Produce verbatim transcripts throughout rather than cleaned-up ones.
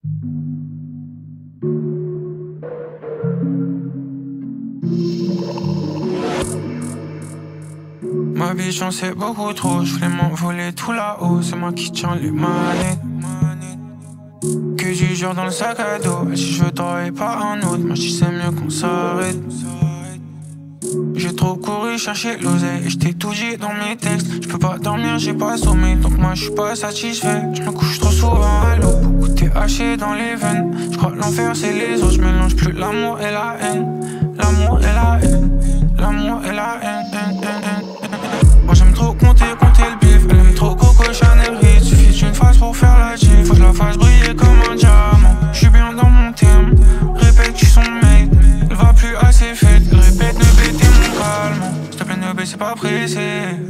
Ma vie j'en sais beaucoup trop, je voulais m'envoler tout là-haut, c'est moi qui tiens les manettes. Que du jour dans le sac à dos, et si je t'aurais pas un autre, moi je dis c'est mieux qu'on s'arrête. J'ai trop couru chercher l'oseille et j't'ai tout dit dans mes textes. J'peux pas dormir, j'ai pas sommeil, donc moi j'suis pas satisfait. J'me couche trop souvent à l'eau, beaucoup t'es haché dans les veines. J'crois que l'enfer c'est les autres, j'mélange plus l'amour et la haine. L'amour et la haine, l'amour et la haine, haine, haine, haine. Moi j'aime trop compter, compter le bif. Elle aime trop Coco Chanel Ritz. Suffit d'une phase pour faire la gym. Faut que je la fasse briller comme un diamant. J'suis bien dans mon terme. Répète tu son mate. Elle va plus assez faite. Elle répète ne bêter mon calme. S'il te plaît ne baisse pas pressé.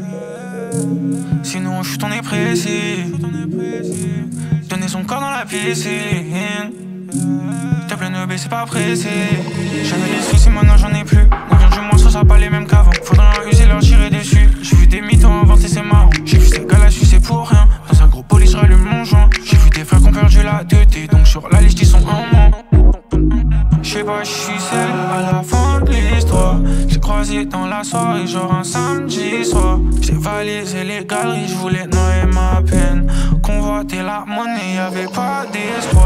Sinon je on est précis. Donner son corps dans la piscine. S'il te plaît ne baisse pas pressé. J'avais les soucis maintenant j'en ai plus. On vient du moins ça sera pas les mêmes qu'avant. Faudra user leur tirer dessus. J'ai vu des mythos inventer c'est marrant. J'ai vu ces gars là je sais pour rien. Dans un gros police rallume mon joint. J'ai vu des frères qui ont perdu la tête. Donc sur la liste ils sont un moins. J'sais pas, j'suis seul à la fin de l'histoire. J'ai croisé dans la soirée, genre un samedi soir. J'ai valisé les galeries, j'voulais noyer ma peine. Convoiter la monnaie, y'avait pas d'espoir.